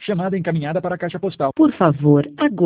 Chamada encaminhada para a caixa postal. Por favor, aguarde.